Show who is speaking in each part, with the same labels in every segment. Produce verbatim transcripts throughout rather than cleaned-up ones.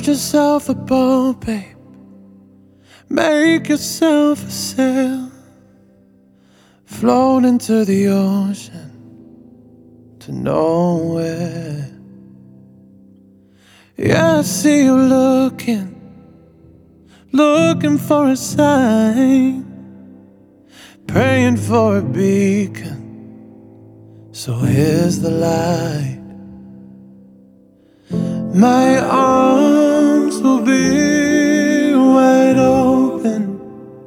Speaker 1: yourself a boat, babe. Make yourself a sail. Float into the ocean to nowhere. Yeah, I see you looking, looking for a sign, praying for a beacon. So here's the light. My arms will be wide open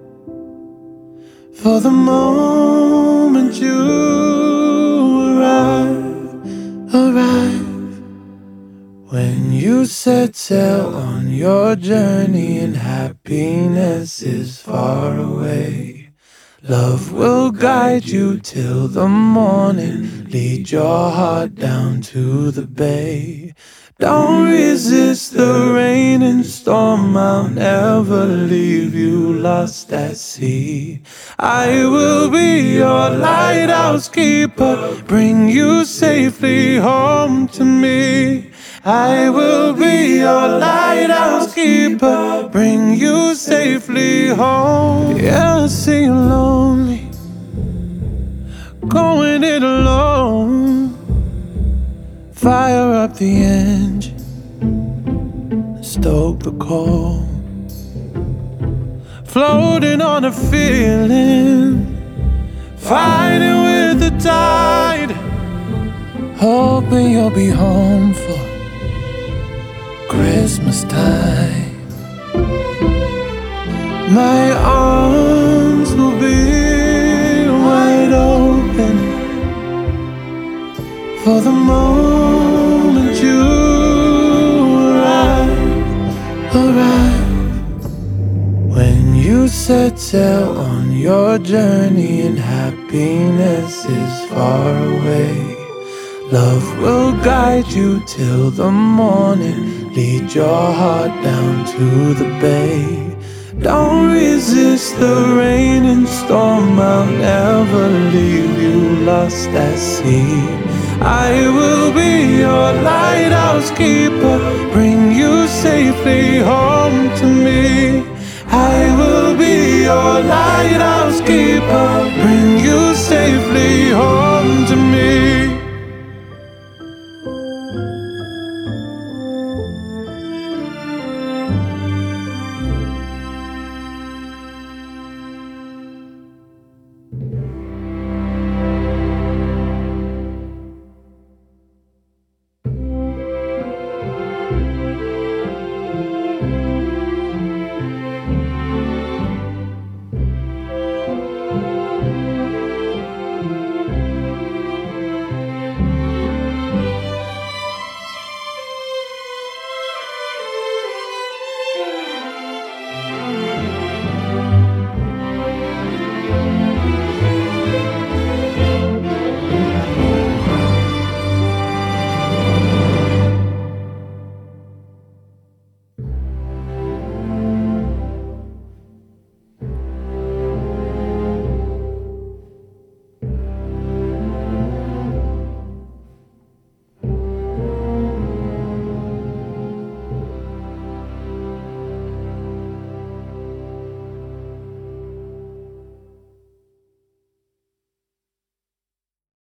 Speaker 1: for the moment you arrive, arrive. When you set sail on your journey and happiness is far away, love will guide you till the morning, lead your heart down to the bay. Don't resist the rain and storm, I'll never leave you lost at sea. I will be your lighthouse keeper, bring you safely home to me. I will be your lighthouse keeper, bring you safely home. Yeah, I see you lonely, going it alone. Fire up the engine, stoke the coal. Floating on a feeling, fighting with the tide, hoping you'll be home for Christmas time. My arms will be wide open for the moment you arrive, arrive. When you set sail on your journey and happiness is far away, love will guide you till the morning, lead your heart down to the bay. Don't resist the rain and storm, I'll never leave you lost at sea. I will be your lighthouse keeper, bring you safely home.